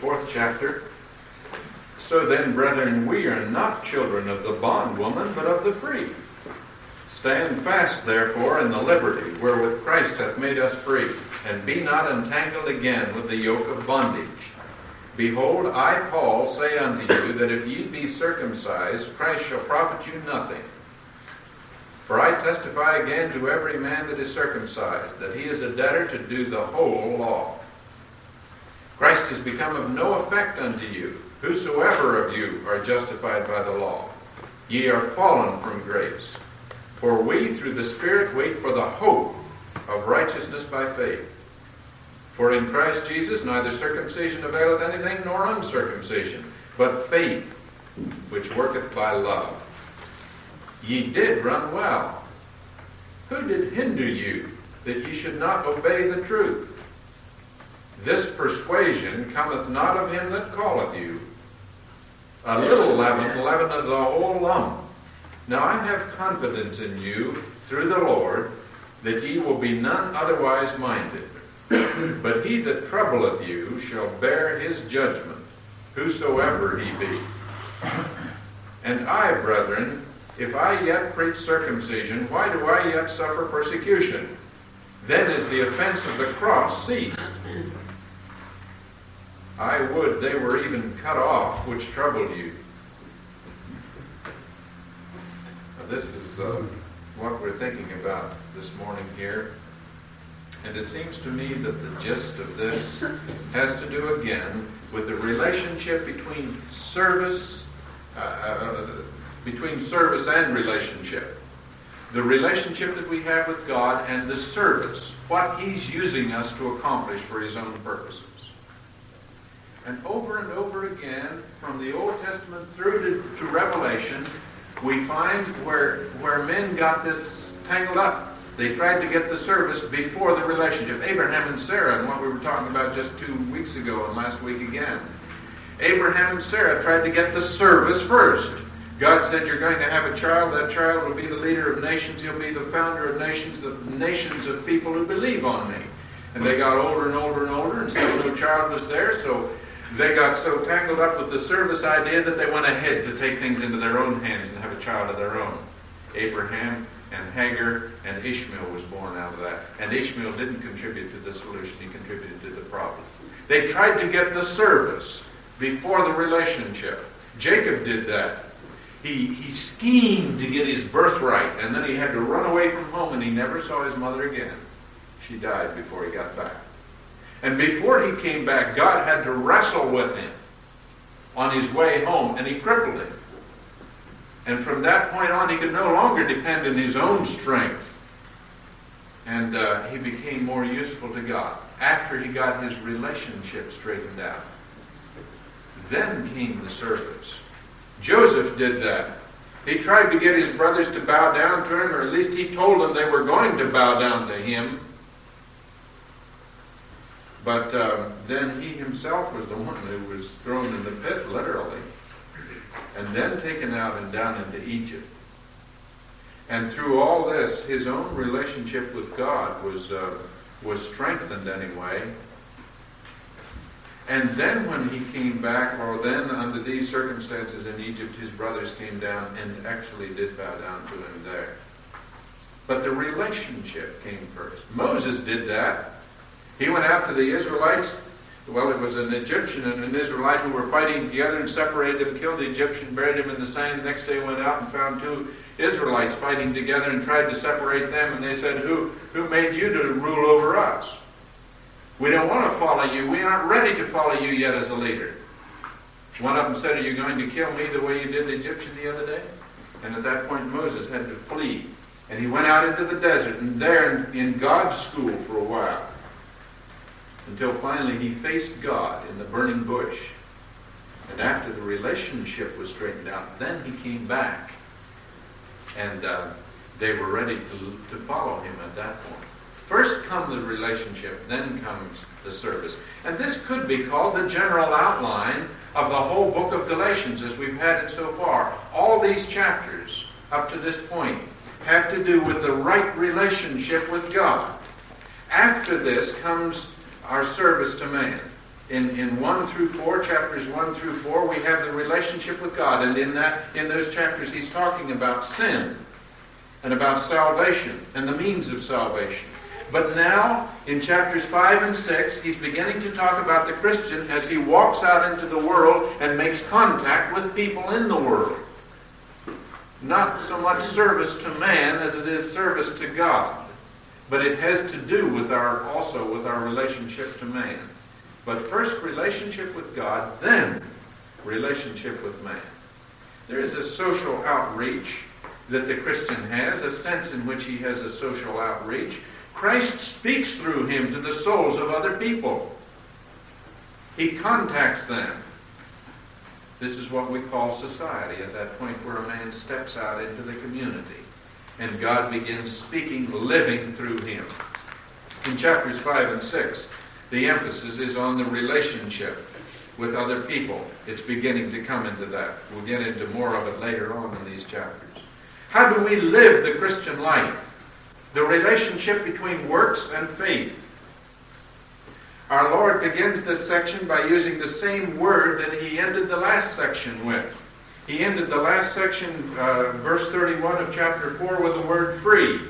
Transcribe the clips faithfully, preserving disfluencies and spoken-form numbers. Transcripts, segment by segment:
fourth chapter. So then, brethren, we are not children of the bondwoman, but of the free. Stand fast, therefore, in the liberty wherewith Christ hath made us free, and be not entangled again with the yoke of bondage. Behold, I, Paul, say unto you, that if ye be circumcised, Christ shall profit you nothing. For I testify again to every man that is circumcised, that he is a debtor to do the whole law. Christ is become of no effect unto you, whosoever of you are justified by the law. Ye are fallen from grace. For we through the Spirit wait for the hope of righteousness by faith. For in Christ Jesus neither circumcision availeth anything nor uncircumcision, but faith which worketh by love. Ye did run well. Who did hinder you that ye should not obey the truth? This persuasion cometh not of him that calleth you. A little leaven leaveneth the whole lump. Now I have confidence in you through the Lord, that ye will be none otherwise minded. But he that troubleth you shall bear his judgment, whosoever he be. And I, brethren, if I yet preach circumcision, why do I yet suffer persecution? Then is the offense of the cross ceased. I would they were even cut off which troubled you. Now, this is uh, what we're thinking about this morning here. And it seems to me that the gist of this has to do again with the relationship between service, uh, uh, between service and relationship. The relationship that we have with God and the service, what He's using us to accomplish for His own purposes. And over and over again, from the Old Testament through to, to Revelation, we find where, where men got this tangled up. They tried to get the service before the relationship. Abraham and Sarah, and what we were talking about just two weeks ago and last week again. Abraham and Sarah tried to get the service first. God said, you're going to have a child. That child will be the leader of nations. He'll be the founder of nations, the nations of people who believe on me. And they got older and older and older, and still no child was there, so they got so tangled up with the service idea that they went ahead to take things into their own hands and have a child of their own. Abraham and Hagar and Ishmael was born out of that. And Ishmael didn't contribute to the solution. He contributed to the problem. They tried to get the service before the relationship. Jacob did that. He, he schemed to get his birthright, and then he had to run away from home, and he never saw his mother again. She died before he got back. And before he came back, God had to wrestle with him on his way home, and he crippled him. And from that point on, he could no longer depend on his own strength. And uh, he became more useful to God after he got his relationship straightened out. Then came the service. Joseph did that. He tried to get his brothers to bow down to him, or at least he told them they were going to bow down to him. But uh, then he himself was the one who was thrown in the pit, literally, and then taken out and down into Egypt. And through all this, his own relationship with God was uh, was strengthened anyway. And then when he came back, or then under these circumstances in Egypt, his brothers came down and actually did bow down to him there. But the relationship came first. Moses did that. He went out to the Israelites. Well, it was an Egyptian and an Israelite who were fighting together and separated them, killed the Egyptian, buried him in the sand. The next day went out and found two Israelites fighting together and tried to separate them. And they said, who, who made you to rule over us? We don't want to follow you. We aren't ready to follow you yet as a leader. One of them said, are you going to kill me the way you did the Egyptian the other day? And at that point, Moses had to flee. And he went out into the desert and there in, in God's school for a while. Until finally he faced God in the burning bush. And after the relationship was straightened out, then he came back. And uh, they were ready to, to follow him at that point. First comes the relationship, then comes the service. And this could be called the general outline of the whole book of Galatians as we've had it so far. All these chapters up to this point have to do with the right relationship with God. After this comes our service to man. In, in one through four, chapters one through four, we have the relationship with God. And in that, in those chapters, he's talking about sin and about salvation and the means of salvation. But now, in chapters five and six, he's beginning to talk about the Christian as he walks out into the world and makes contact with people in the world. Not so much service to man as it is service to God. But it has to do with our, also with our relationship to man. But first relationship with God, then relationship with man. There is a social outreach that the Christian has, a sense in which he has a social outreach. Christ speaks through him to the souls of other people. He contacts them. This is what we call society, at that point where a man steps out into the community. And God begins speaking, living through him. In chapters five and six, the emphasis is on the relationship with other people. It's beginning to come into that. We'll get into more of it later on in these chapters. How do we live the Christian life? The relationship between works and faith. Our Lord begins this section by using the same word that he ended the last section with. He ended the last section, uh, verse thirty-one of chapter four, with the word free.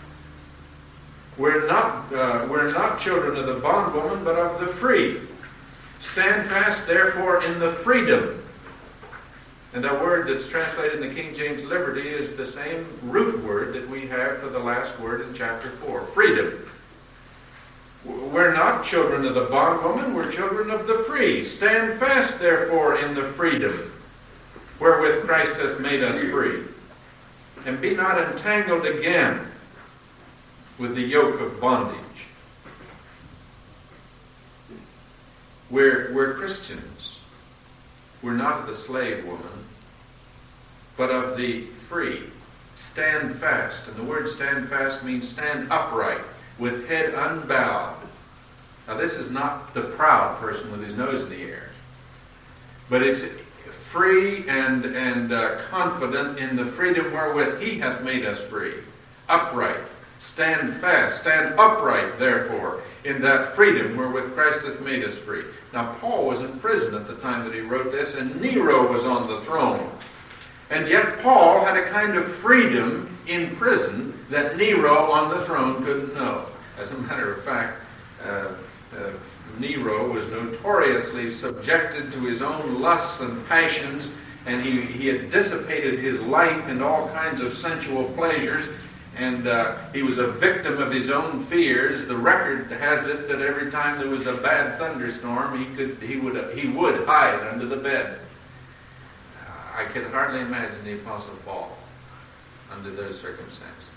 We're not, uh, we're not children of the bondwoman, but of the free. Stand fast, therefore, in the freedom. And that word that's translated in the King James Liberty is the same root word that we have for the last word in chapter four, freedom. We're not children of the bondwoman, we're children of the free. Stand fast, therefore, in the freedom wherewith Christ hath made us free. And be not entangled again with the yoke of bondage. We're, we're Christians. We're not of the slave woman, but of the free. Stand fast. And the word stand fast means stand upright, with head unbowed. Now this is not the proud person with his nose in the air, but it's free and, and uh, confident in the freedom wherewith he hath made us free. Upright. Stand fast. Stand upright, therefore, in that freedom wherewith Christ hath made us free. Now, Paul was in prison at the time that he wrote this, and Nero was on the throne. And yet Paul had a kind of freedom in prison that Nero on the throne couldn't know. As a matter of fact, uh, uh, Nero was notoriously subjected to his own lusts and passions, and he, he had dissipated his life in all kinds of sensual pleasures, and uh, he was a victim of his own fears. The record has it that every time there was a bad thunderstorm, he could he would uh, he would hide under the bed. I can hardly imagine the Apostle Paul under those circumstances.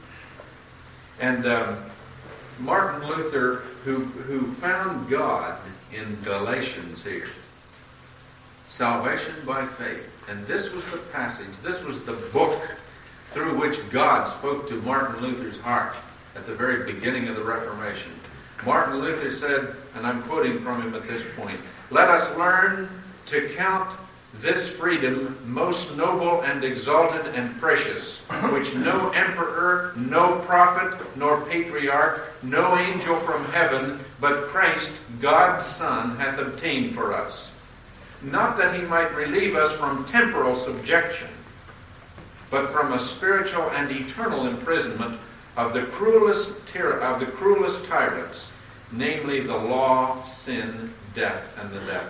And um, Martin Luther, who, who found God in Galatians here, salvation by faith. And this was the passage, this was the book through which God spoke to Martin Luther's heart at the very beginning of the Reformation. Martin Luther said, and I'm quoting from him at this point, "Let us learn to count this freedom most noble and exalted and precious, which no emperor, no prophet, nor patriarch, no angel from heaven, but Christ, God's Son, hath obtained for us. Not that he might relieve us from temporal subjection, but from a spiritual and eternal imprisonment of the cruelest tyr- of the cruelest tyrants, namely the law, sin, death, and the devil."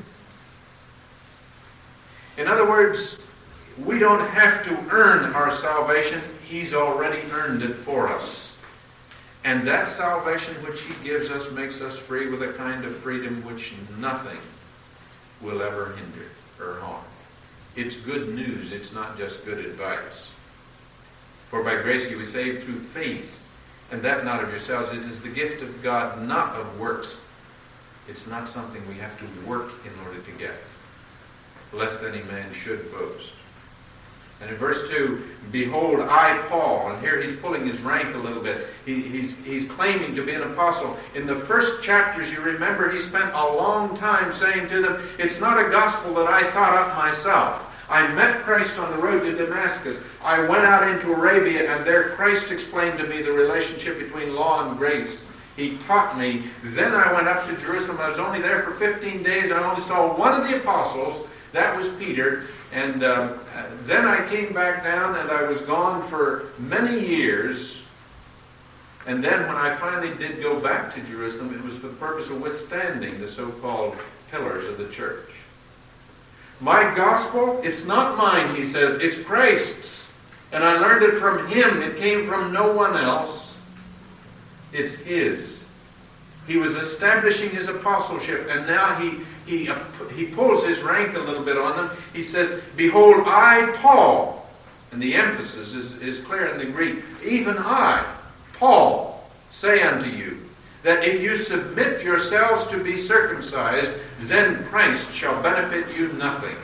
In other words, we don't have to earn our salvation. He's already earned it for us. And that salvation which he gives us makes us free with a kind of freedom which nothing will ever hinder or harm. It's good news. It's not just good advice. For by grace you were saved through faith, and that not of yourselves. It is the gift of God, not of works. It's not something we have to work in order to get, lest any man should boast. And in verse two, "Behold, I, Paul," and here he's pulling his rank a little bit. He, he's, he's claiming to be an apostle. In the first chapters, you remember, he spent a long time saying to them, it's not a gospel that I thought up myself. I met Christ on the road to Damascus. I went out into Arabia, and there Christ explained to me the relationship between law and grace. He taught me. Then I went up to Jerusalem. I was only there for fifteen days. I only saw one of the apostles. That was Peter. And uh, then I came back down, and I was gone for many years. And then when I finally did go back to Jerusalem, it was for the purpose of withstanding the so-called pillars of the church. My gospel, it's not mine, he says, it's Christ's. And I learned it from him. It came from no one else. It's his. He was establishing his apostleship, and now he, he, uh, he pulls his rank a little bit on them. He says, behold, I, Paul, and the emphasis is, is clear in the Greek, even I, Paul, say unto you, that if you submit yourselves to be circumcised, then Christ shall benefit you nothing.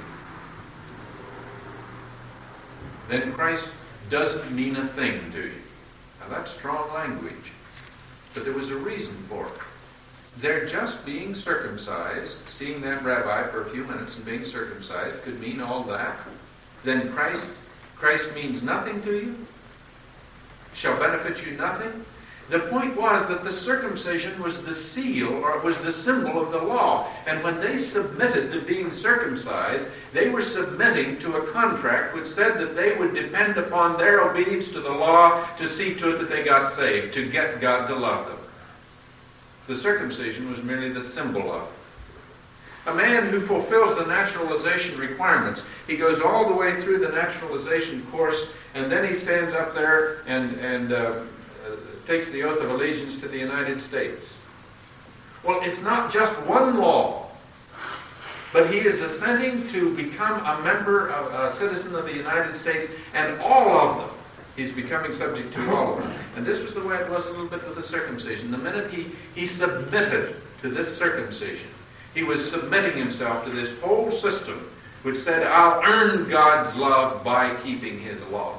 Then Christ doesn't mean a thing to you. Now that's strong language. But there was a reason for it. They're just being circumcised, seeing that rabbi for a few minutes and being circumcised could mean all that. Then Christ, Christ means nothing to you? Shall benefit you nothing? The point was that the circumcision was the seal, or it was the symbol of the law. And when they submitted to being circumcised, they were submitting to a contract which said that they would depend upon their obedience to the law to see to it that they got saved, to get God to love them. The circumcision was merely the symbol of it. A man who fulfills the naturalization requirements, he goes all the way through the naturalization course, and then he stands up there and, and uh, takes the oath of allegiance to the United States. Well, it's not just one law, but he is assenting to become a member, of, a citizen of the United States, and all of them. He's becoming subject to all of them. And this was the way it was a little bit with the circumcision. The minute he, he submitted to this circumcision, he was submitting himself to this whole system which said, I'll earn God's love by keeping his law.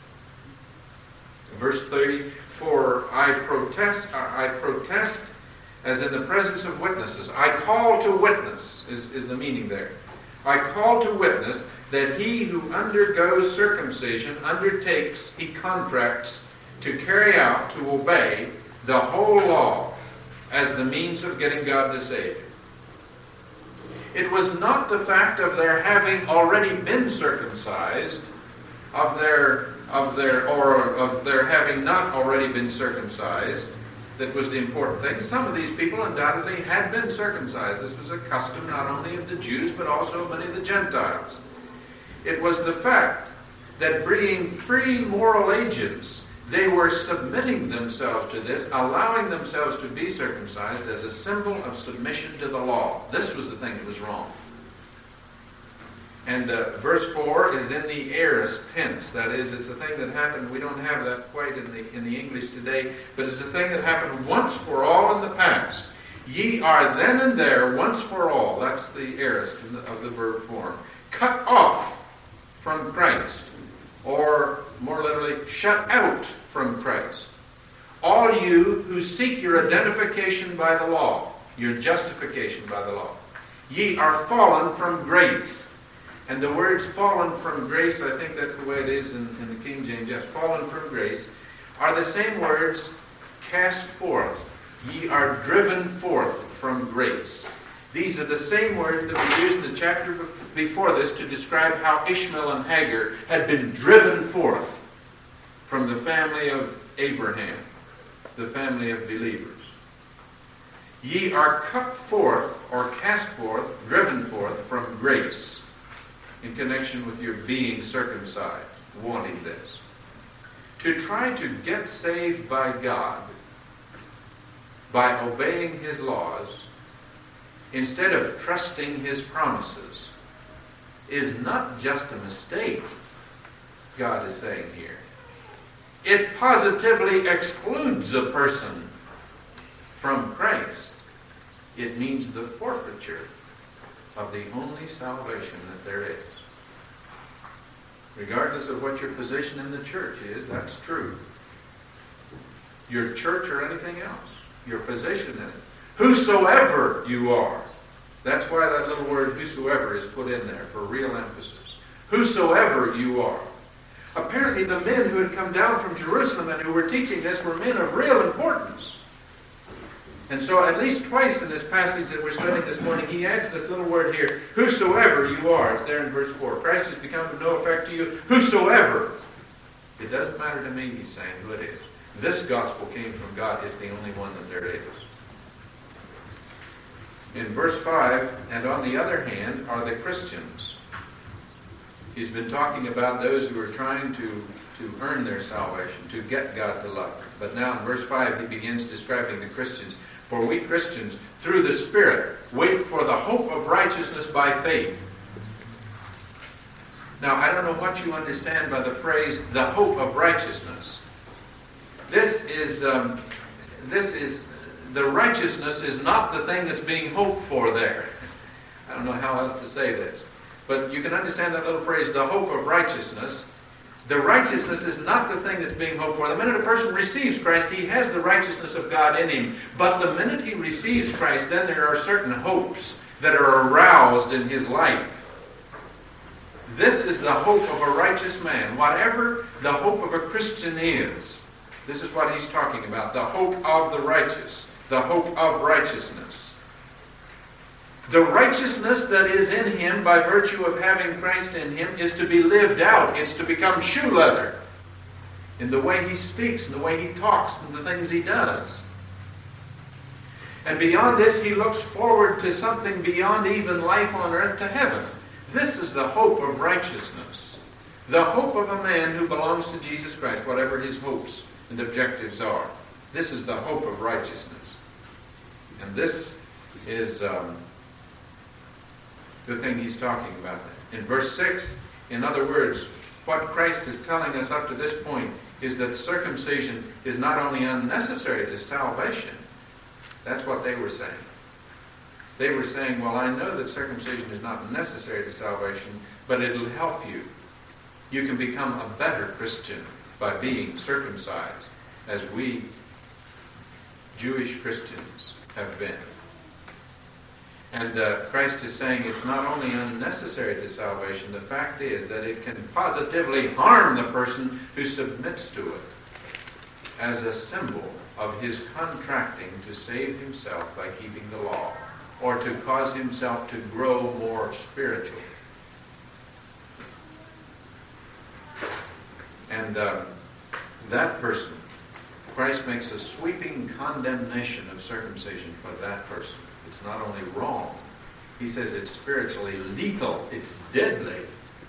Verse thirty, for I protest, I protest as in the presence of witnesses. I call to witness, is, is the meaning there. I call to witness that he who undergoes circumcision undertakes, he contracts to carry out, to obey the whole law as the means of getting God to save. It was not the fact of their having already been circumcised, of their of their or of their having not already been circumcised, that was the important thing. Some of these people undoubtedly had been circumcised. This was a custom not only of the Jews, but also of many of the Gentiles. It was the fact that being free moral agents, they were submitting themselves to this, allowing themselves to be circumcised as a symbol of submission to the law. This was the thing that was wrong. And uh, verse four is in the aorist tense. That is, it's a thing that happened. We don't have that quite in the in the English today, but it's a thing that happened once for all in the past. Ye are then and there once for all. That's the aorist of the verb form. Cut off from Christ, or more literally, shut out from Christ. All you who seek your identification by the law, your justification by the law, ye are fallen from grace. And the words fallen from grace, I think that's the way it is in, in the King James, yes, fallen from grace, are the same words, cast forth. Ye are driven forth from grace. These are the same words that we used in the chapter before this to describe how Ishmael and Hagar had been driven forth from the family of Abraham, the family of believers. Ye are cut forth, or cast forth, driven forth from grace, in connection with your being circumcised, wanting this. To try to get saved by God by obeying his laws instead of trusting his promises is not just a mistake, God is saying here. It positively excludes a person from Christ. It means the forfeiture of the only salvation that there is. Regardless of what your position in the church is, that's true. Your church or anything else, your position in it. Whosoever you are. That's why that little word whosoever is put in there for real emphasis. Whosoever you are. Apparently the men who had come down from Jerusalem and who were teaching this were men of real importance. And so at least twice in this passage that we're studying this morning, he adds this little word here, whosoever you are. It's there in verse four. Christ has become of no effect to you, whosoever. It doesn't matter to me, he's saying, who it is. This gospel came from God. It's the only one that there is. In verse five, and on the other hand are the Christians. He's been talking about those who are trying to, to earn their salvation, to get God to love them. But now in verse five, he begins describing the Christians. For we Christians, through the Spirit, wait for the hope of righteousness by faith. Now, I don't know what you understand by the phrase, the hope of righteousness. This is, um, this is, the righteousness is not the thing that's being hoped for there. I don't know how else to say this. But you can understand that little phrase, the hope of righteousness. The righteousness is not the thing that's being hoped for. The minute a person receives Christ, he has the righteousness of God in him. But the minute he receives Christ, then there are certain hopes that are aroused in his life. This is the hope of a righteous man. Whatever the hope of a Christian is, this is what he's talking about. The hope of the righteous. The hope of righteousness. The righteousness that is in him by virtue of having Christ in him is to be lived out. It's to become shoe leather in the way he speaks, in the way he talks, and the things he does. And beyond this, he looks forward to something beyond even life on earth, to heaven. This is the hope of righteousness. The hope of a man who belongs to Jesus Christ, whatever his hopes and objectives are. This is the hope of righteousness. And this is um, the thing he's talking about. In verse six, in other words, what Christ is telling us up to this point is that circumcision is not only unnecessary to salvation. That's what they were saying. They were saying, well, I know that circumcision is not necessary to salvation, but it'll help you. You can become a better Christian by being circumcised, as we Jewish Christians have been. And uh, Christ is saying it's not only unnecessary to salvation, the fact is that it can positively harm the person who submits to it as a symbol of his contracting to save himself by keeping the law, or to cause himself to grow more spiritually. And uh, that person, Christ makes a sweeping condemnation of circumcision for that person. It's not only wrong, he says it's spiritually lethal, it's deadly.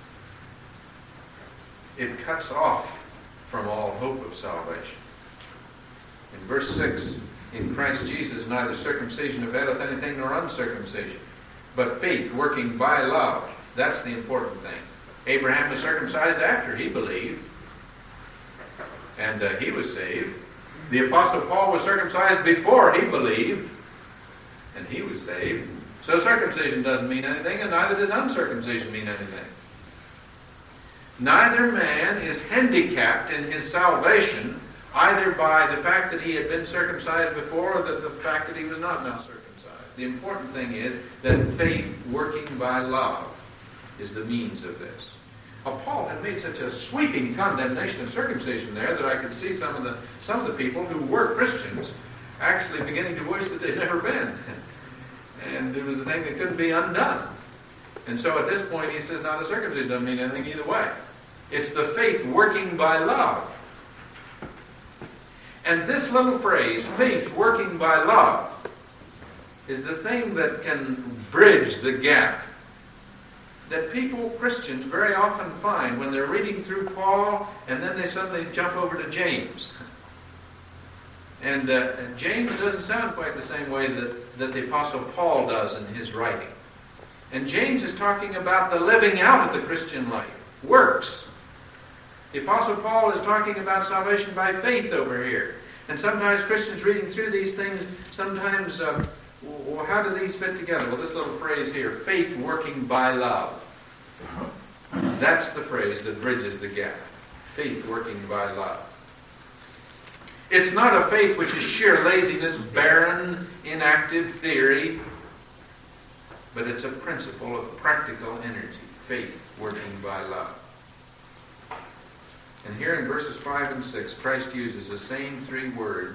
It cuts off from all hope of salvation. In verse six, in Christ Jesus neither circumcision availeth anything nor uncircumcision, but faith working by love. That's the important thing. Abraham was circumcised after he believed, and uh, he was saved. The Apostle Paul was circumcised before he believed, and he was saved. So circumcision doesn't mean anything, and neither does uncircumcision mean anything. Neither man is handicapped in his salvation either by the fact that he had been circumcised before or the, the fact that he was not now circumcised. The important thing is that faith working by love is the means of this. Well, Paul had made such a sweeping condemnation of circumcision there that I could see some of the some of the people who were Christians actually beginning to wish that they'd never been. And it was a thing that couldn't be undone. And so at this point he says, now the circumcision doesn't mean anything either way. It's the faith working by love. And this little phrase, faith working by love, is the thing that can bridge the gap that people, Christians, very often find when they're reading through Paul and then they suddenly jump over to James. And, uh, and James doesn't sound quite the same way that, that the Apostle Paul does in his writing. And James is talking about the living out of the Christian life, works. The Apostle Paul is talking about salvation by faith over here. And sometimes Christians reading through these things, sometimes, uh, well, how do these fit together? Well, this little phrase here, faith working by love. That's the phrase that bridges the gap. Faith working by love. It's not a faith which is sheer laziness, barren, inactive theory, but it's a principle of practical energy. Faith working by love. And here in verses five and six, Christ uses the same three words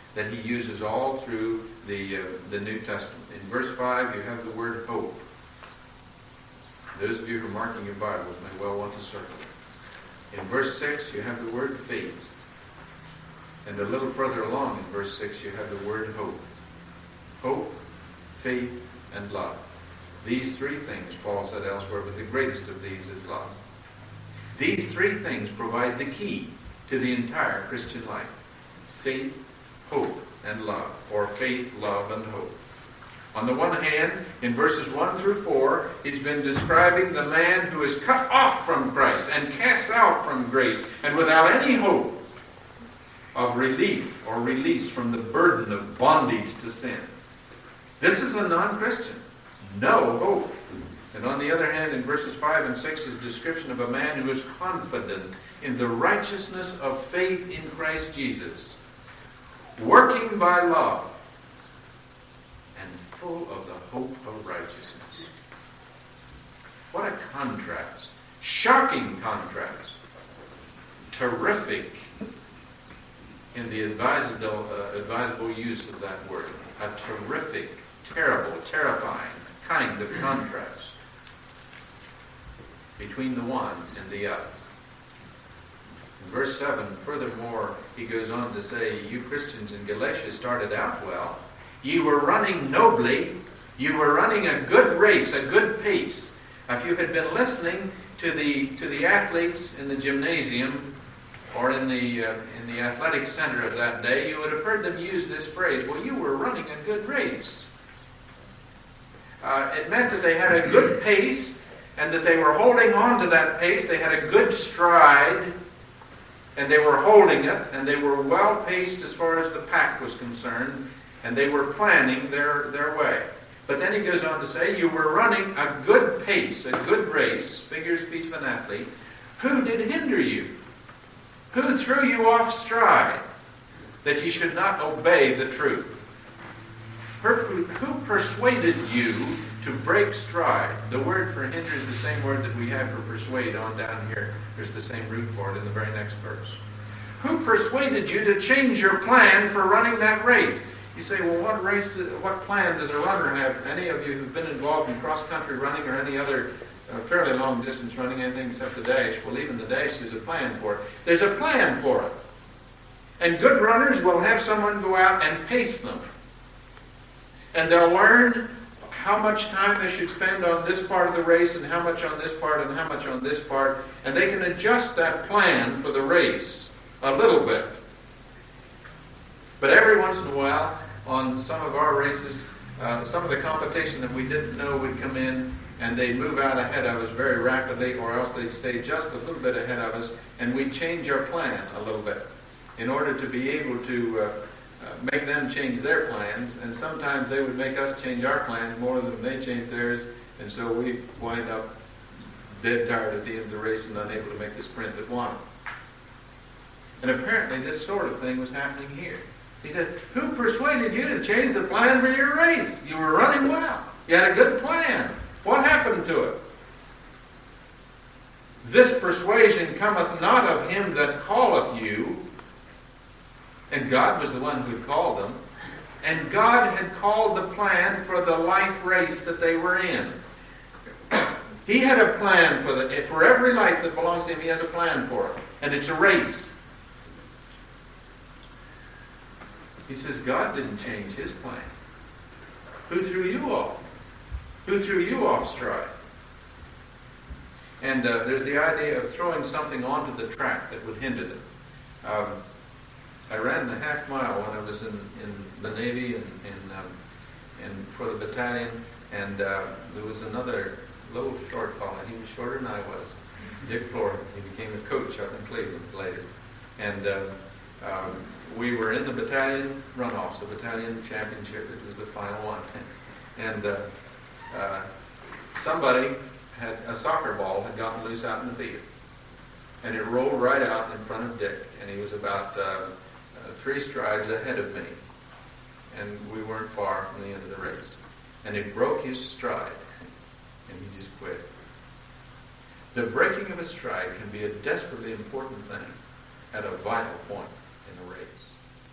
that he uses all through the, uh, the New Testament. In verse five, you have the word hope. Those of you who are marking your Bibles may well want to circle it. In verse six, you have the word faith. And a little further along in verse six, you have the word hope. Hope, faith, and love. These three things, Paul said elsewhere, but the greatest of these is love. These three things provide the key to the entire Christian life. Faith, hope, and love. Or faith, love, and hope. On the one hand, in verses one through four, he's been describing the man who is cut off from Christ and cast out from grace and without any hope of relief or release from the burden of bondage to sin. This is a non-Christian. No hope. And on the other hand, in verses five and six is a description of a man who is confident in the righteousness of faith in Christ Jesus, working by love, and full of the hope of righteousness. What a contrast. Shocking contrast. Terrific in the advisable, uh, advisable use of that word. A terrific, terrible, terrifying kind of contrast between the one and the other. In verse seven, furthermore, he goes on to say, you Christians in Galatia started out well. You were running nobly. You were running a good race, a good pace. Now, if you had been listening to the to the athletes in the gymnasium or in the uh, in the athletic center of that day, you would have heard them use this phrase, well, you were running a good race. Uh, it meant that they had a good pace and that they were holding on to that pace. They had a good stride and they were holding it and they were well paced as far as the pack was concerned and they were planning their, their way. But then he goes on to say, you were running a good pace, a good race, figure of speech of an athlete. Who did hinder you? Who threw you off stride that you should not obey the truth? Who persuaded you to break stride? The word for hinder is the same word that we have for persuade on down here. There's the same root for it in the very next verse. Who persuaded you to change your plan for running that race? You say, well, what race, what plan does a runner have? Any of you who've been involved in cross-country running or any other uh, fairly long-distance running, anything except the dash, well, even the dash, there's a plan for it. There's a plan for it. And good runners will have someone go out and pace them. And they'll learn how much time they should spend on this part of the race and how much on this part and how much on this part. And they can adjust that plan for the race a little bit. But every once in a while, on some of our races, uh, some of the competition that we didn't know would come in and they'd move out ahead of us very rapidly, or else they'd stay just a little bit ahead of us, and we'd change our plan a little bit in order to be able to uh, Uh, make them change their plans, and sometimes they would make us change our plans more than they changed theirs, and so we wind up dead tired at the end of the race and unable to make the sprint that wanted. And apparently this sort of thing was happening here. He said, who persuaded you to change the plan for your race? You were running well. You had a good plan. What happened to it? This persuasion cometh not of him that calleth you. And God was the one who had called them. And God had called the plan for the life race that they were in. He had a plan for the, for every life that belongs to him. He has a plan for it. And it's a race. He says, God didn't change his plan. Who threw you off? Who threw you off stride? And uh, there's the idea of throwing something onto the track that would hinder them. Um, I ran the half mile when I was in, in the Navy and, and, um, and for the battalion, and uh, there was another little short fellow. He was shorter than I was, Dick Floyd. He became a coach up in Cleveland later. And uh, um, we were in the battalion runoffs, the battalion championship, which was the final one. And uh, uh, somebody had, a soccer ball had gotten loose out in the field. And it rolled right out in front of Dick, and he was about uh, uh, three strides ahead of me. And we weren't far from the end of the race. And it broke his stride, and he just quit. The breaking of a stride can be a desperately important thing at a vital point in a race.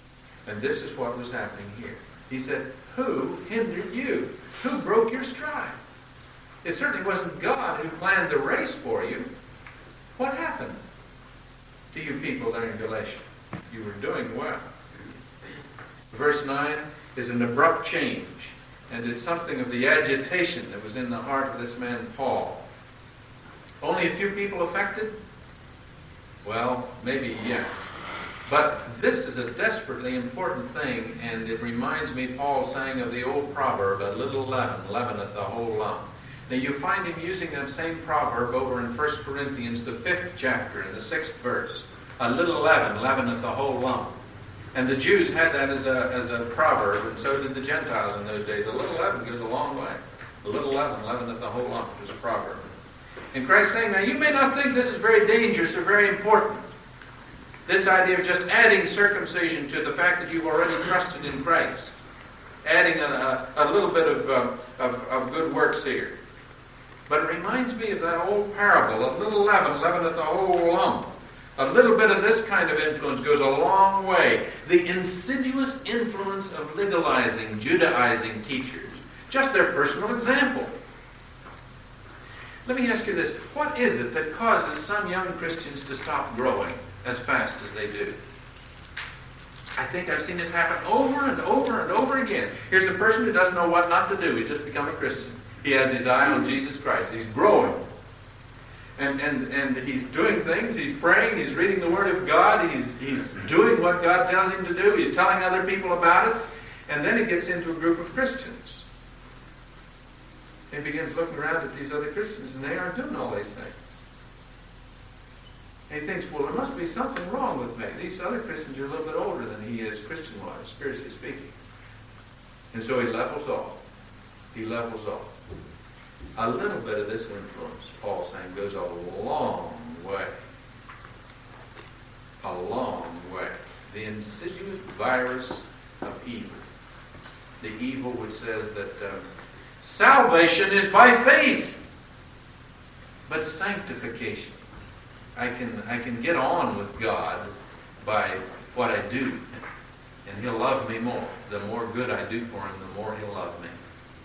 And this is what was happening here. He said, who hindered you? Who broke your stride? It certainly wasn't God who planned the race for you. What happened to you people there in Galatia? You were doing well. Verse nine is an abrupt change, and it's something of the agitation that was in the heart of this man Paul. Only a few people affected? Well, maybe yes. But this is a desperately important thing, and it reminds me, Paul saying of the old proverb, a little leaven leaveneth the whole lump. Now you find him using that same proverb over in First Corinthians, the fifth chapter, in the sixth verse. A little leaven leaveneth the whole lump. And the Jews had that as a, as a proverb, and so did the Gentiles in those days. A little leaven goes a long way. A little leaven leaveneth the whole lump was a proverb. And Christ's saying, now you may not think this is very dangerous or very important. This idea of just adding circumcision to the fact that you've already trusted in Christ. Adding a, a, a little bit of, um, of, of good works here. But it reminds me of that old parable, a little leaven leaveneth the whole lump. A little bit of this kind of influence goes a long way. The insidious influence of legalizing, Judaizing teachers. Just their personal example. Let me ask you this. What is it that causes some young Christians to stop growing as fast as they do? I think I've seen this happen over and over and over again. Here's a person who doesn't know what not to do. He's just become a Christian. He has his eye on Jesus Christ. He's growing. And, and, and he's doing things. He's praying. He's reading the Word of God. He's, he's doing what God tells him to do. He's telling other people about it. And then he gets into a group of Christians. He begins looking around at these other Christians, and they aren't doing all these things. And he thinks, well, there must be something wrong with me. These other Christians are a little bit older than he is Christian-wise, spiritually speaking. And so he levels off. He levels off. A little bit of this influence, Paul's saying, goes a long way. A long way. The insidious virus of evil. The evil which says that um, salvation is by faith, but sanctification. I can I can get on with God by what I do, and He'll love me more. The more good I do for Him, the more He'll love me.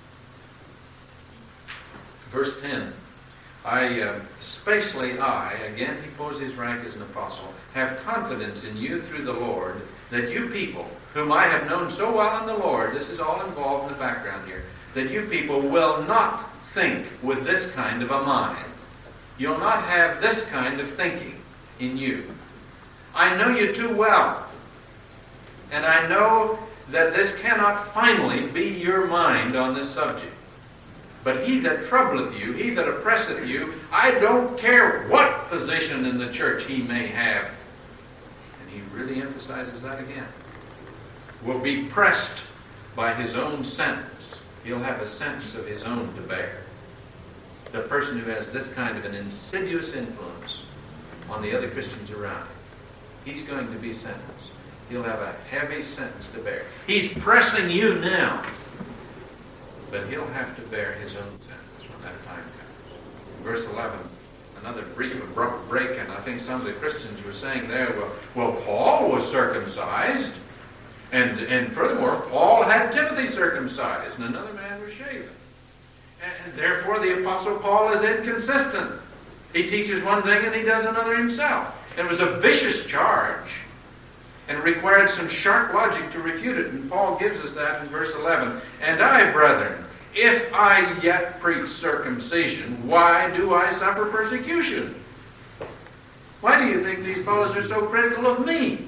Verse ten, I, uh, especially I, again he poses his rank as an apostle, have confidence in you through the Lord, that you people, whom I have known so well in the Lord, this is all involved in the background here, that you people will not think with this kind of a mind. You'll not have this kind of thinking in you. I know you too well, and I know that this cannot finally be your mind on this subject. But he that troubleth you, he that oppresseth you, I don't care what position in the church he may have. And he really emphasizes that again. Will be pressed by his own sentence. He'll have a sentence of his own to bear. The person who has this kind of an insidious influence on the other Christians around him, he's going to be sentenced. He'll have a heavy sentence to bear. He's pressing you now. But he'll have to bear his own sentence when that time comes. Verse eleven, another brief abrupt break, and I think some of the Christians were saying there, well, well Paul was circumcised, and, and furthermore, Paul had Timothy circumcised, and another man was shaven. And, and therefore the Apostle Paul is inconsistent. He teaches one thing and he does another himself. It was a vicious charge, and required some sharp logic to refute it. And Paul gives us that in verse eleven. And I, brethren, if I yet preach circumcision, why do I suffer persecution? Why do you think these fellows are so critical of me?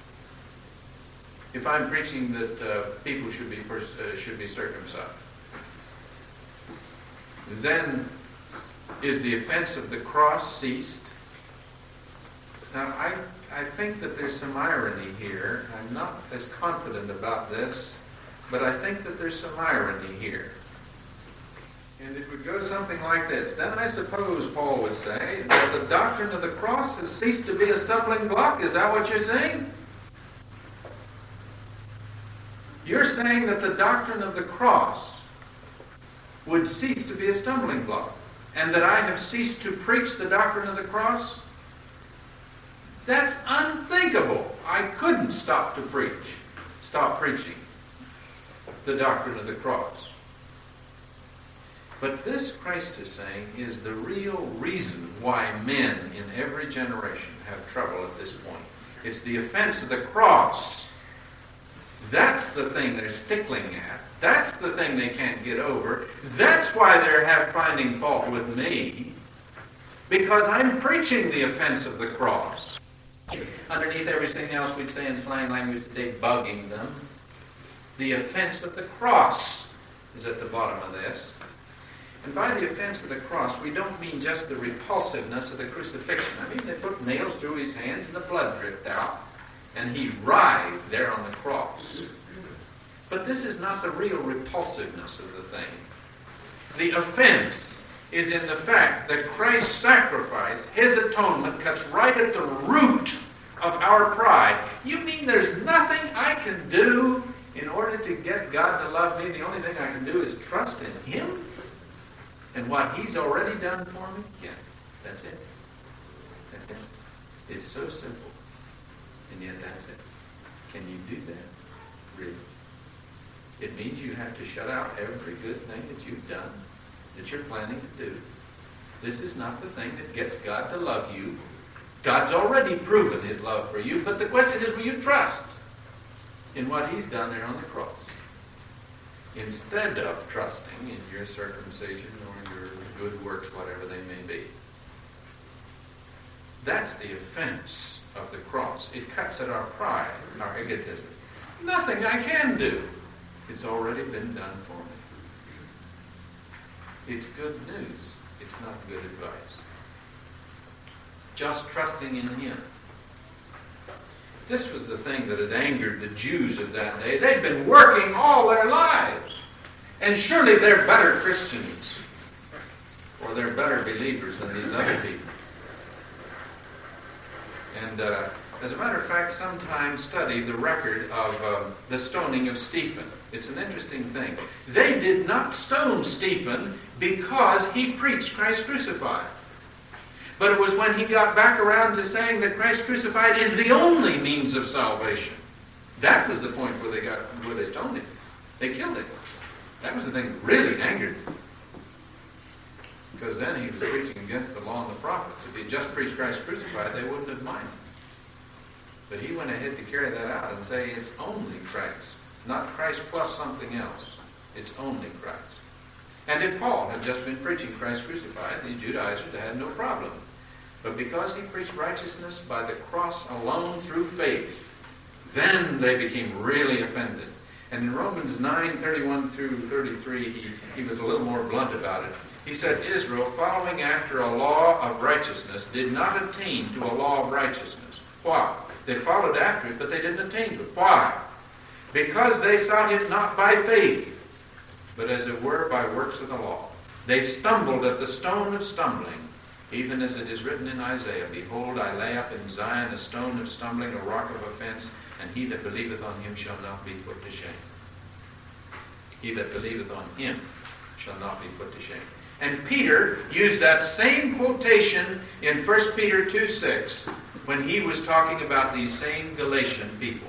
If I'm preaching that uh, people should be pers- uh, should be circumcised. Then is the offense of the cross ceased? Now, I I think that there's some irony here. I'm not as confident about this, but I think that there's some irony here. And it would go something like this. Then I suppose Paul would say that the doctrine of the cross has ceased to be a stumbling block. Is that what you're saying? You're saying that the doctrine of the cross would cease to be a stumbling block, and that I have ceased to preach the doctrine of the cross? That's unthinkable. I couldn't stop to preach stop preaching the doctrine of the cross. But this, Christ is saying, is the real reason why men in every generation have trouble at this point. It's the offense of the cross. That's the thing they're stickling at. That's the thing they can't get over. That's why they're have finding fault with me. Because I'm preaching the offense of the cross. Underneath everything else we'd say in slang language today, bugging them. The offense of the cross is at the bottom of this. And by the offense of the cross, we don't mean just the repulsiveness of the crucifixion. I mean, they put nails through his hands and the blood dripped out, and he writhed there on the cross. But this is not the real repulsiveness of the thing. The offense is in the fact that Christ's sacrifice, his atonement, cuts right at the root of our pride. You mean there's nothing I can do in order to get God to love me? The only thing I can do is trust in him? And what he's already done for me? Yeah, that's it. That's it. It's so simple. And yet that's it. Can you do that? Really? It means you have to shut out every good thing that you've done, that you're planning to do. This is not the thing that gets God to love you. God's already proven his love for you, but the question is, will you trust in what he's done there on the cross? Instead of trusting in your circumcision or your good works, whatever they may be. That's the offense of the cross. It cuts at our pride, our egotism. Nothing I can do. It's already been done for me. It's good news. It's not good advice. Just trusting in him. This was the thing that had angered the Jews of that day. They'd been working all their lives. And surely they're better Christians. Or they're better believers than these other people. And uh, as a matter of fact, sometimes study the record of uh, the stoning of Stephen. It's an interesting thing. They did not stone Stephen because he preached Christ crucified. But it was when he got back around to saying that Christ crucified is the only means of salvation. That was the point where they got where they stoned him. They killed him. That was the thing that really angered them. Because then he was preaching against the law and the prophets. If he just preached Christ crucified, they wouldn't have minded. But he went ahead to carry that out and say it's only Christ. Not Christ plus something else. It's only Christ. And if Paul had just been preaching Christ crucified, the Judaizers had no problem. But because he preached righteousness by the cross alone through faith, then they became really offended. And in Romans nine, thirty-one through thirty-three, he, he was a little more blunt about it. He said, Israel, following after a law of righteousness, did not attain to a law of righteousness. Why? They followed after it, but they didn't attain to it. Why? Because they sought it not by faith, but as it were by works of the law. They stumbled at the stone of stumbling, even as it is written in Isaiah, Behold, I lay up in Zion a stone of stumbling, a rock of offense, and he that believeth on him shall not be put to shame. He that believeth on him shall not be put to shame. And Peter used that same quotation in First Peter two six when he was talking about these same Galatian people.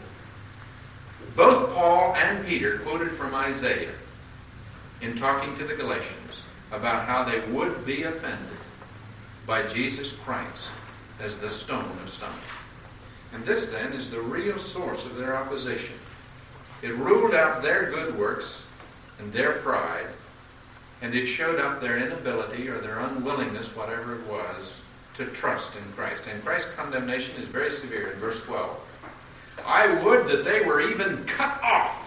Both Paul and Peter quoted from Isaiah in talking to the Galatians about how they would be offended by Jesus Christ as the stone of stumbling. And this then is the real source of their opposition. It ruled out their good works and their pride, and it showed up their inability or their unwillingness, whatever it was, to trust in Christ. And Christ's condemnation is very severe in verse twelve. I would that they were even cut off.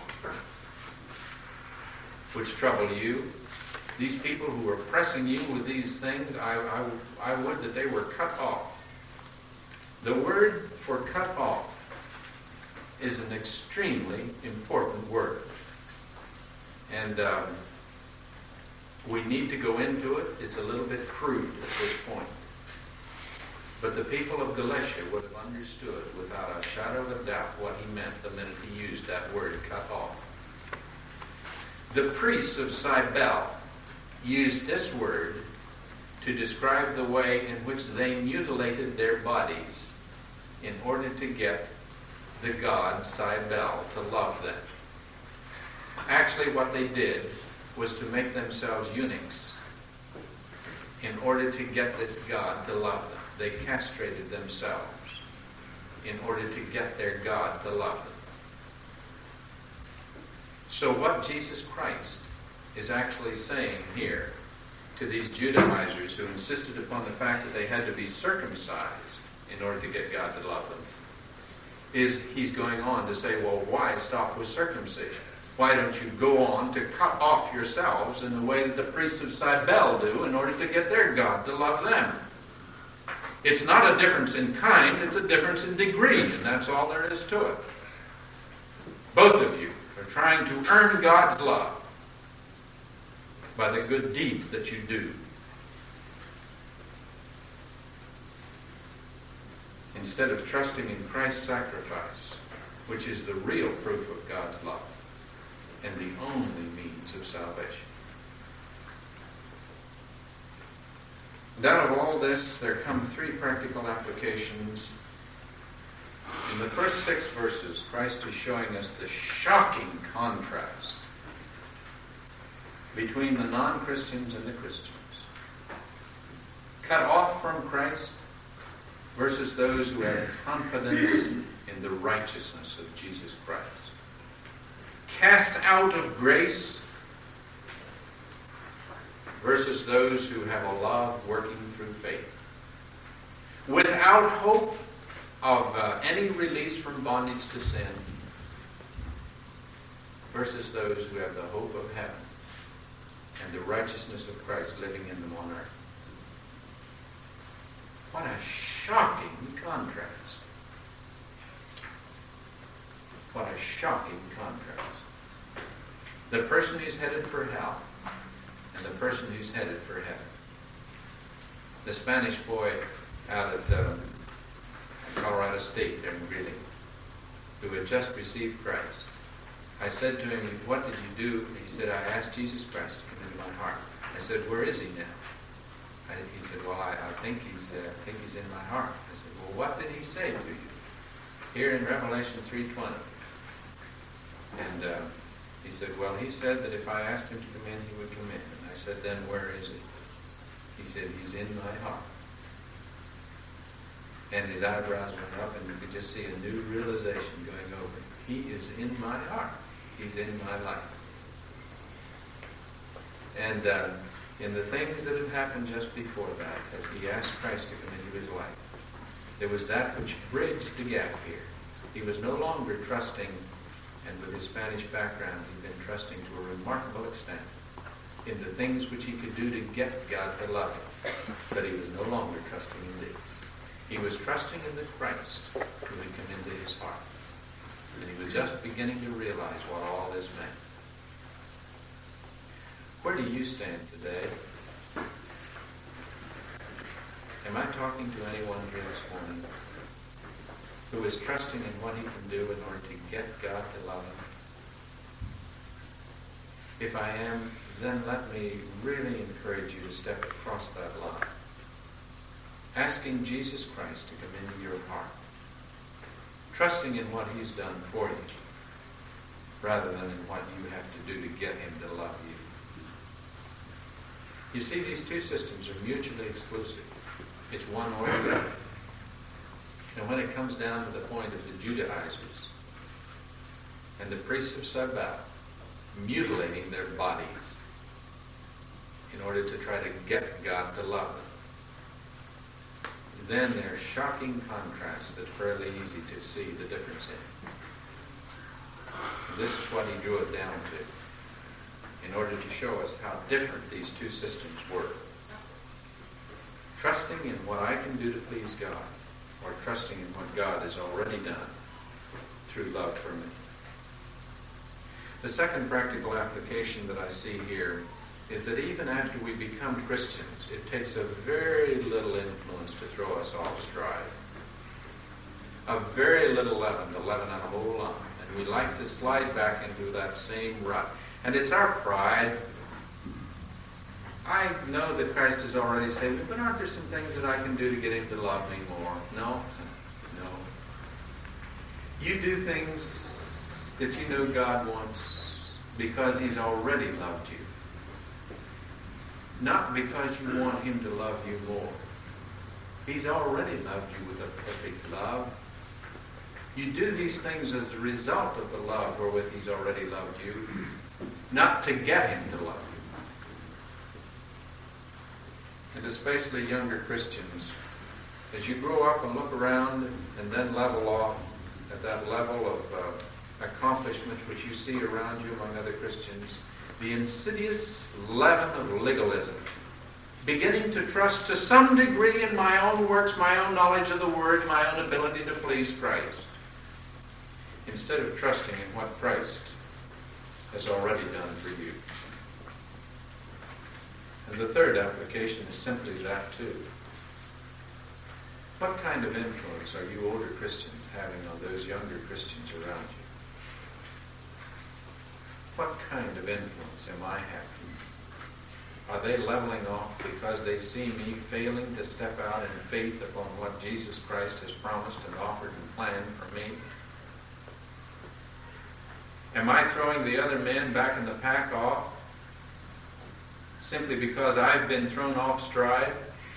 Which trouble you? These people who are pressing you with these things, I, I, I would that they were cut off. The word for cut off is an extremely important word. And um, we need to go into it. It's a little bit crude at this point. But the people of Galatia would have understood without a shadow of a doubt what he meant the minute he used that word, cut off. The priests of Cybele used this word to describe the way in which they mutilated their bodies in order to get the god Cybele to love them. Actually, what they did was to make themselves eunuchs in order to get this god to love them. They castrated themselves in order to get their God to love them. So what Jesus Christ is actually saying here to these Judaizers who insisted upon the fact that they had to be circumcised in order to get God to love them, is he's going on to say, well, why stop with circumcision? Why don't you go on to cut off yourselves in the way that the priests of Cybele do in order to get their God to love them? It's not a difference in kind, it's a difference in degree, and that's all there is to it. Both of you are trying to earn God's love by the good deeds that you do, instead of trusting in Christ's sacrifice, which is the real proof of God's love and the only means of salvation. And out of all this, there come three practical applications. In the first six verses, Christ is showing us the shocking contrast between the non-Christians and the Christians. Cut off from Christ versus those who have confidence in the righteousness of Jesus Christ. Cast out of grace versus those who have a love working through faith. Without hope of uh, any release from bondage to sin versus those who have the hope of heaven and the righteousness of Christ living in them on earth. What a shocking contrast. What a shocking contrast. The person who's headed for hell and the person who's headed for heaven. The Spanish boy out at um, Colorado State there in Greeley, who had just received Christ. I said to him, what did you do? He said, I asked Jesus Christ to come into my heart. I said, where is he now? I, he said, well, I, I think he's uh, I think he's in my heart. I said, well, what did he say to you? Here in Revelation three twenty. And uh, he said, well, he said that if I asked him to come in, he would come in. And I said, then where is he? He said, he's in my heart. And his eyebrows went up, and you could just see a new realization going over him. He is in my heart. He's in my life. And uh, in the things that had happened just before that, as he asked Christ to come into his life, there was that which bridged the gap here. He was no longer trusting, and with his Spanish background, he'd been trusting to a remarkable extent in the things which he could do to get God to love him. But he was no longer trusting in thee. He was trusting in the Christ who had come into his heart. And he was just beginning to realize what all this meant. Where do you stand today? Am I talking to anyone here this morning who is trusting in what he can do in order to get God to love him? If I am, then let me really encourage you to step across that line, asking Jesus Christ to come into your heart, trusting in what he's done for you, rather than in what you have to do to get him to love you. You see, these two systems are mutually exclusive. It's one or the other. And when it comes down to the point of the Judaizers and the priests of Cybele mutilating their bodies in order to try to get God to love them, then there's shocking contrast that's fairly easy to see the difference in. And this is what he drew it down to, in order to show us how different these two systems were. Trusting in what I can do to please God, or trusting in what God has already done through love for me. The second practical application that I see here is that even after we become Christians, it takes a very little influence to throw us off stride. A very little leaven to leaven a whole lump. And we like to slide back into that same rut. And it's our pride. I know that Christ has already saved me, but aren't there some things that I can do to get him to love me more? No? No. You do things that you know God wants because he's already loved you. Not because you want him to love you more. He's already loved you with a perfect love. You do these things as a result of the love wherewith he's already loved you, not to get him to love you. And especially younger Christians, as you grow up and look around and then level off at that level of uh, accomplishment which you see around you among other Christians, the insidious leaven of legalism, beginning to trust to some degree in my own works, my own knowledge of the Word, my own ability to please Christ, instead of trusting in what Christ has already done for you. And the third application is simply that too. What kind of influence are you older Christians having on those younger Christians around you? What kind of influence am I having? Are they leveling off because they see me failing to step out in faith upon what Jesus Christ has promised and offered and planned for me? Am I throwing the other men back in the pack off simply because I've been thrown off stride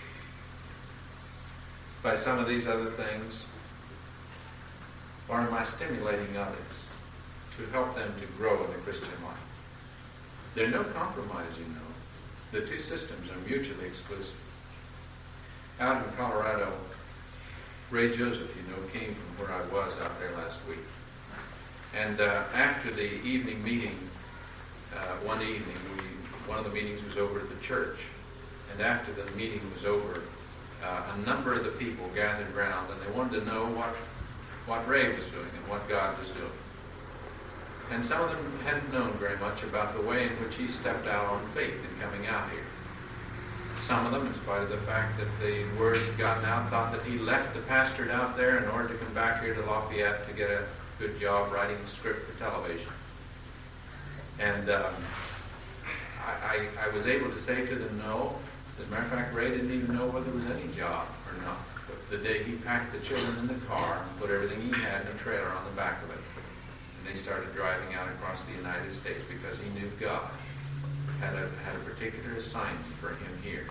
by some of these other things? Or am I stimulating others to help them to grow in the Christian life? There's no compromise, you know. The two systems are mutually exclusive. Out in Colorado, Ray Joseph, you know, came from where I was out there last week. And uh, after the evening meeting, uh, one evening, we, one of the meetings was over at the church. And after the meeting was over, uh, a number of the people gathered around, and they wanted to know what, what Ray was doing and what God was doing. And some of them hadn't known very much about the way in which he stepped out on faith in coming out here. Some of them, in spite of the fact that the word had gotten out, thought that he left the pastorate out there in order to come back here to Lafayette to get a good job writing a script for television. And um, I, I, I was able to say to them, no. As a matter of fact, Ray didn't even know whether there was any job or not. But the day he packed the children in the car and put everything he had in a trailer on the back of it, and they started driving out across the United States because he knew God had a, had a particular assignment for him here.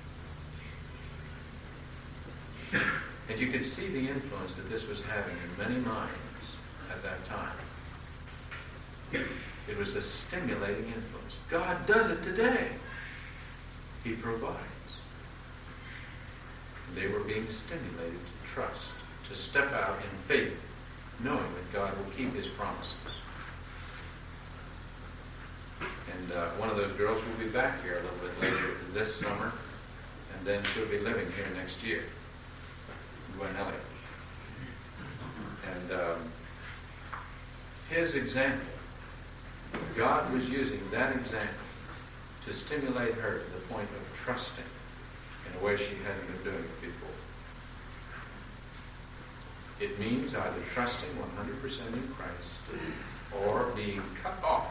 And you could see the influence that this was having in many minds at that time. It was a stimulating influence. God does it today. He provides. They were being stimulated to trust, to step out in faith, knowing that God will keep his promises. And uh, one of those girls will be back here a little bit later this summer, and then she'll be living here next year, Gwen Elliott. And um, his example, God was using that example to stimulate her to the point of trusting in a way she hadn't been doing it before. It means either trusting one hundred percent in Christ or being cut off,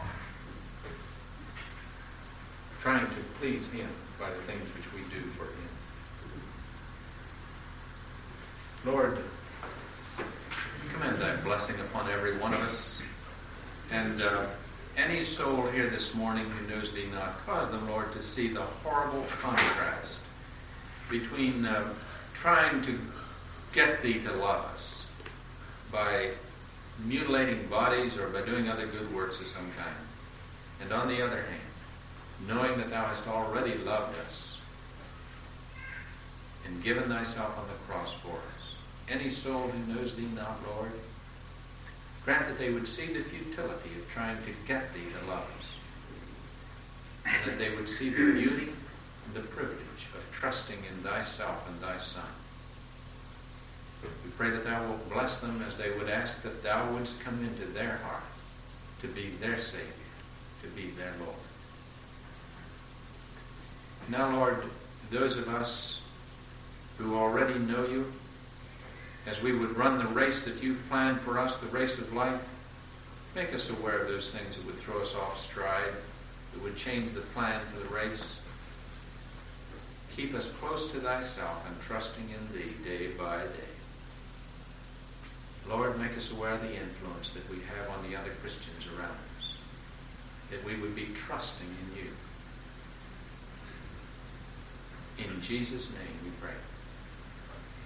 trying to please him by the things which we do for him. Lord, command thy blessing upon every one of us. And uh, any soul here this morning who knows thee not, cause them, Lord, to see the horrible contrast between uh, trying to get thee to love us by mutilating bodies or by doing other good works of some kind. And on the other hand, knowing that thou hast already loved us and given thyself on the cross for us. Any soul who knows thee not, Lord, grant that they would see the futility of trying to get thee to love us, and that they would see the beauty and the privilege of trusting in thyself and thy Son. We pray that thou wilt bless them as they would ask that thou wouldst come into their heart to be their Savior, to be their Lord. Now, Lord, those of us who already know you, as we would run the race that you've planned for us, the race of life, make us aware of those things that would throw us off stride, that would change the plan for the race. Keep us close to thyself and trusting in thee day by day. Lord, make us aware of the influence that we have on the other Christians around us, that we would be trusting in you. In Jesus' name we pray.